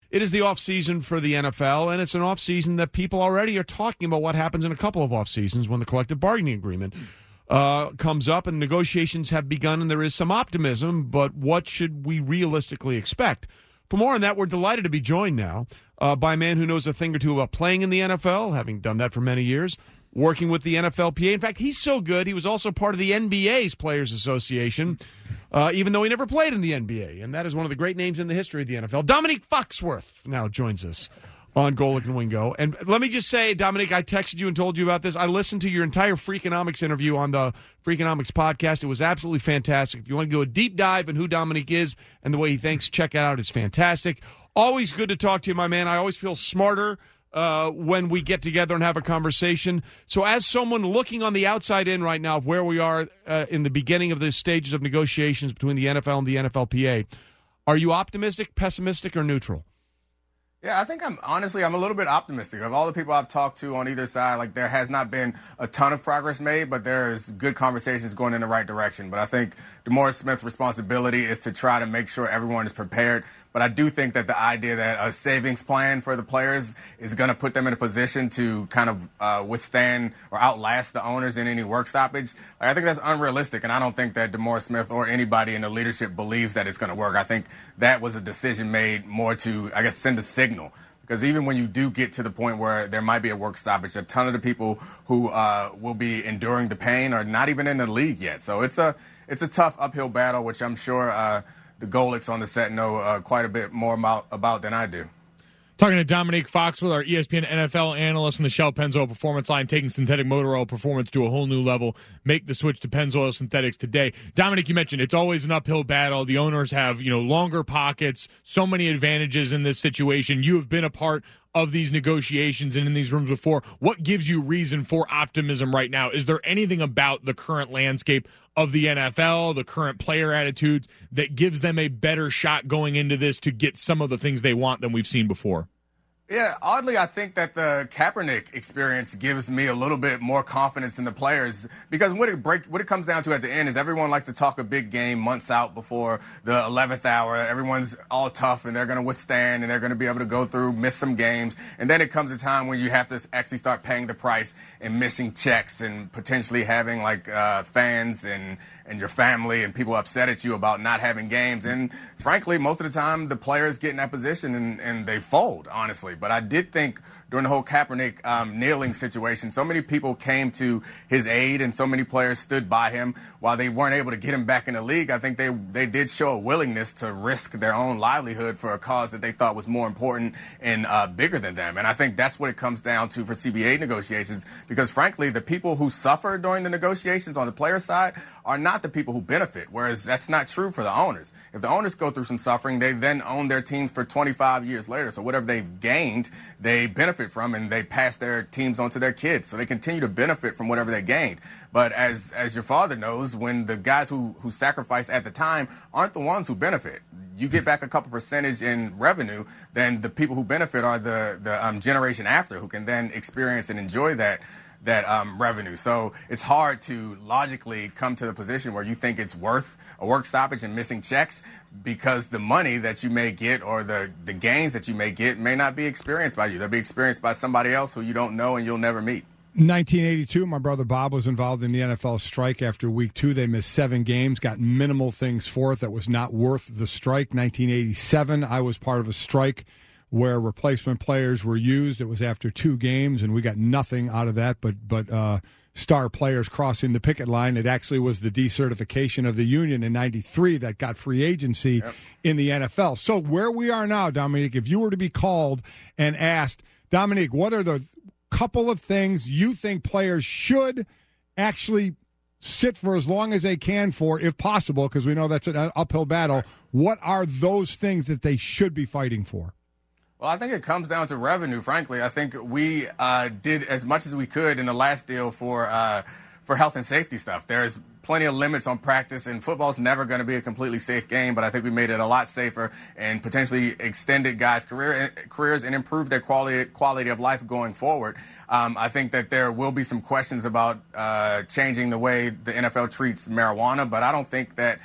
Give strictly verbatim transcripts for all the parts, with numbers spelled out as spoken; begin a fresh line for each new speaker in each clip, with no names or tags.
it is the offseason for the N F L, and it's an offseason that people already are talking about what happens in a couple of offseasons when the collective bargaining agreement uh, comes up and negotiations have begun and there is some optimism, but what should we realistically expect? For more on that, we're delighted to be joined now uh, by a man who knows a thing or two about playing in the N F L, having done that for many years, working with the N F L P A. In fact, he's so good, he was also part of the N B A's Players Association, uh, even though he never played in the N B A. And that is one of the great names in the history of the N F L. Dominique Foxworth now joins us on Golic and Wingo. And let me just say, Dominique, I texted you and told you about this. I listened to your entire Freakonomics interview on the Freakonomics podcast. It was absolutely fantastic. If you want to do a deep dive in who Dominique is and the way he thinks, check it out. It's fantastic. Always good to talk to you, my man. I always feel smarter uh, when we get together and have a conversation. So as someone looking on the outside in right now of where we are uh, in the beginning of the stages of negotiations between the N F L and the N F L P A, are you optimistic, pessimistic, or neutral?
Yeah, I think I'm honestly, I'm a little bit optimistic. Of all the people I've talked to on either side, like there has not been a ton of progress made, but there's good conversations going in the right direction. But I think DeMaurice Smith's responsibility is to try to make sure everyone is prepared. But I do think that the idea that a savings plan for the players is going to put them in a position to kind of uh, withstand or outlast the owners in any work stoppage, like, I think that's unrealistic. And I don't think that DeMaurice Smith or anybody in the leadership believes that it's going to work. I think that was a decision made more to, I guess, send a signal. Because even when you do get to the point where there might be a work stoppage, a ton of the people who uh, will be enduring the pain are not even in the league yet. So it's a it's a tough uphill battle, which I'm sure uh, the Golics on the set know uh, quite a bit more about, about than I do.
Talking to Dominique Foxworth, our E S P N N F L analyst in the Shell Pennzoil Performance line, taking synthetic motor oil performance to a whole new level. Make the switch to Pennzoil Synthetics today. Dominique, you mentioned it's always an uphill battle. The owners have, you know, longer pockets, so many advantages in this situation. You have been a part of these negotiations and in these rooms before. What gives you reason for optimism right now? Is there anything about the current landscape of the N F L, the current player attitudes, that gives them a better shot going into this to get some of the things they want than we've seen before?
Yeah, oddly, I think that the Kaepernick experience gives me a little bit more confidence in the players, because what it break what it comes down to at the end is everyone likes to talk a big game months out before the eleventh hour. Everyone's all tough and they're going to withstand and they're going to be able to go through, miss some games. And then it comes a time when you have to actually start paying the price and missing checks and potentially having like uh, fans and and your family and people upset at you about not having games. And frankly, most of the time the players get in that position and, and they fold, honestly. But I did think during the whole Kaepernick um, kneeling situation, so many people came to his aid and so many players stood by him while they weren't able to get him back in the league. I think they they did show a willingness to risk their own livelihood for a cause that they thought was more important and uh, bigger than them. And I think that's what it comes down to for C B A negotiations, because frankly, the people who suffer during the negotiations on the player side are not the people who benefit, whereas that's not true for the owners. If the owners go through some suffering, they then own their teams for twenty-five years later. So whatever they've gained, they benefit from, and they pass their teams on to their kids. So they continue to benefit from whatever they gained. But as as your father knows, when the guys who, who sacrificed at the time aren't the ones who benefit, you get back a couple percentage in revenue, then the people who benefit are the, the um, generation after, who can then experience and enjoy that that um, revenue. So it's hard to logically come to the position where you think it's worth a work stoppage and missing checks, because the money that you may get or the, the gains that you may get may not be experienced by you. They'll be experienced by somebody else who you don't know and you'll never meet.
nineteen eighty-two, my brother Bob was involved in the N F L strike after week two. They missed seven games, got minimal things for it that was not worth the strike. nineteen eighty-seven, I was part of a strike where replacement players were used. It was after two games, and we got nothing out of that but but uh, star players crossing the picket line. It actually was the decertification of the union in ninety-three that got free agency yep. in the N F L. So where we are now, Dominique, if you were to be called and asked, Dominique, what are the couple of things you think players should actually sit for as long as they can for, if possible, because we know that's an uphill battle, right. What are those things that they should be fighting for?
Well, I think it comes down to revenue, frankly. I think we uh, did as much as we could in the last deal for uh, for health and safety stuff. There's plenty of limits on practice, and football's never going to be a completely safe game, but I think we made it a lot safer and potentially extended guys' career, careers and improved their quality quality of life going forward. Um, I think that there will be some questions about uh, changing the way the N F L treats marijuana, but I don't think that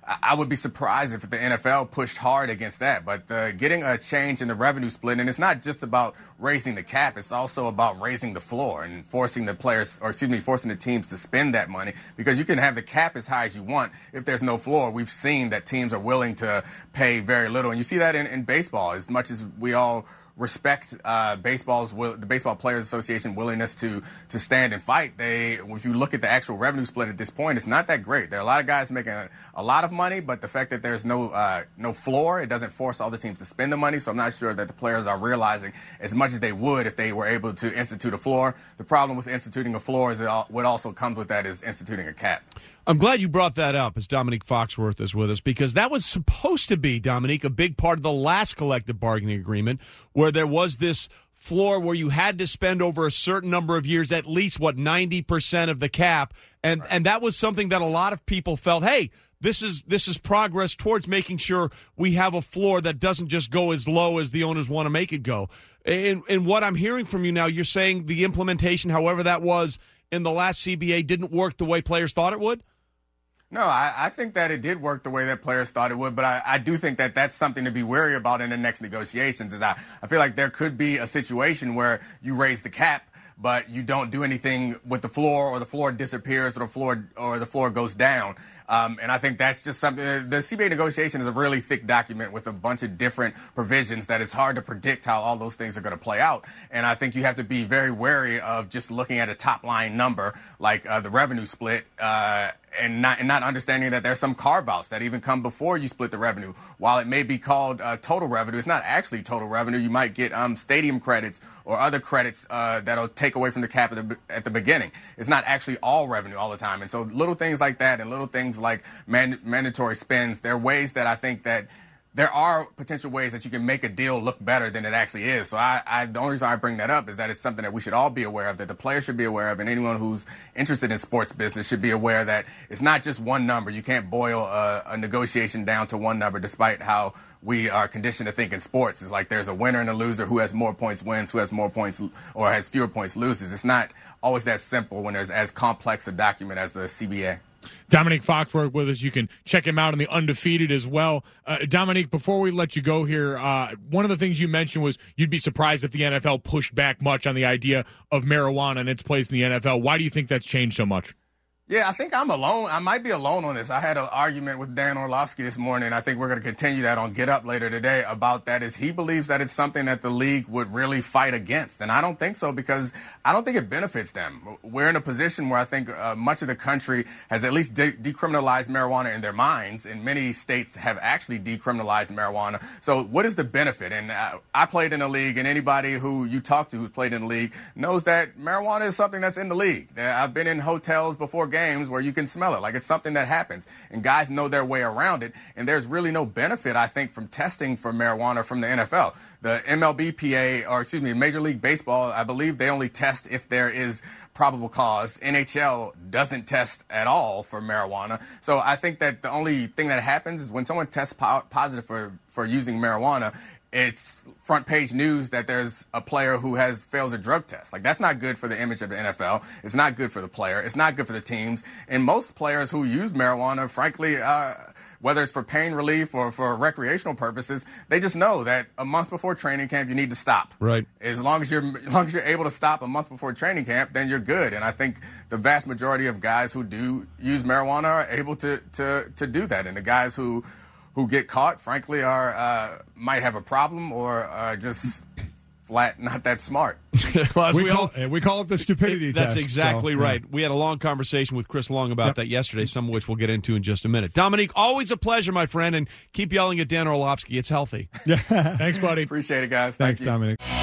I would be surprised if the N F L pushed hard against that. But uh, getting a change in the revenue split, and it's not just about raising the cap, it's also about raising the floor and forcing the players, or excuse me, forcing the teams to spend that money, because you can have the cap as high as you want. If there's no floor, we've seen that teams are willing to pay very little. And you see that in, in baseball, as much as we all respect uh, baseball's will, the Baseball Players Association willingness to to stand and fight. They, if you look at the actual revenue split at this point, it's not that great. There are a lot of guys making a, a lot of money, but the fact that there's no uh, no floor, it doesn't force all the teams to spend the money. So I'm not sure that the players are realizing as much as they would if they were able to institute a floor. The problem with instituting a floor is that all, what also comes with that is instituting a cap.
I'm glad you brought that up as Dominique Foxworth is with us, because that was supposed to be, Dominique, a big part of the last collective bargaining agreement, where there was this floor where you had to spend over a certain number of years at least, what, ninety percent of the cap. And right. and that was something that a lot of people felt, hey, this is this is progress towards making sure we have a floor that doesn't just go as low as the owners want to make it go. And, and what I'm hearing from you now, you're saying the implementation, however that was, in the last C B A didn't work the way players thought it would?
No, I, I think that it did work the way that players thought it would, but I, I do think that that's something to be wary about in the next negotiations. Is I, I feel like there could be a situation where you raise the cap, but you don't do anything with the floor, or the floor disappears, or the floor or the floor goes down. Um, and I think that's just something. The C B A negotiation is a really thick document with a bunch of different provisions that it's hard to predict how all those things are going to play out. And I think you have to be very wary of just looking at a top line number like uh, the revenue split. Uh, And not, and not understanding that there's some carve-outs that even come before you split the revenue. While it may be called uh, total revenue, it's not actually total revenue. You might get um, stadium credits or other credits uh, that'll take away from the cap at the, at the beginning. It's not actually all revenue all the time. And so little things like that, and little things like man, mandatory spends, there are ways that I think that there are potential ways that you can make a deal look better than it actually is. So I, I, the only reason I bring that up is that it's something that we should all be aware of, that the players should be aware of, and anyone who's interested in sports business should be aware that it's not just one number. You can't boil a, a negotiation down to one number, despite how we are conditioned to think in sports. It's like there's a winner and a loser. Who has more points wins, who has more points or has fewer points loses. It's not always that simple when there's as complex a document as the C B A.
Dominique Foxworth with us. You can check him out on the Undefeated as well. Uh, Dominique, before we let you go here, uh, one of the things you mentioned was you'd be surprised if the N F L pushed back much on the idea of marijuana and its place in the N F L. Why do you think that's changed so much?
Yeah, I think I'm alone. I might be alone on this. I had an argument with Dan Orlovsky this morning. I think we're going to continue that on Get Up later today about that. Is he believes that it's something that the league would really fight against. And I don't think so, because I don't think it benefits them. We're in a position where I think uh, much of the country has at least de- decriminalized marijuana in their minds, and many states have actually decriminalized marijuana. So what is the benefit? And uh, I played in a league, and anybody who you talk to who's played in the league knows that marijuana is something that's in the league. I've been in hotels before games where you can smell it. Like, it's something that happens, and guys know their way around it. And there's really no benefit, I think, from testing for marijuana from the N F L. The M L B P A, or excuse me, Major League Baseball, I believe they only test if there is probable cause. N H L doesn't test at all for marijuana. So I think that the only thing that happens is when someone tests po- positive for, for using marijuana, it's front page news that there's a player who has fails a drug test. Like, that's not good for the image of the N F L. It's not good for the player. It's not good for the teams. And most players who use marijuana, frankly, uh, whether it's for pain relief or for recreational purposes, they just know that a month before training camp, you need to stop.
Right.
As long as you're, as long as you're able to stop a month before training camp, then you're good. And I think the vast majority of guys who do use marijuana are able to to to do that. And the guys who who get caught, frankly, are uh, might have a problem, or are just flat not that smart.
well, we, we, call, all, we call it the stupidity
it, That's
test.
exactly
so,
right.
Yeah.
We had a long conversation with Chris Long about
yep.
that yesterday, some of which we'll get into in just a minute. Dominique, always a pleasure, my friend, and keep yelling at Dan Orlovsky. It's healthy.
Thanks, buddy.
Appreciate it, guys.
Thanks,
Thank you.
Dominique.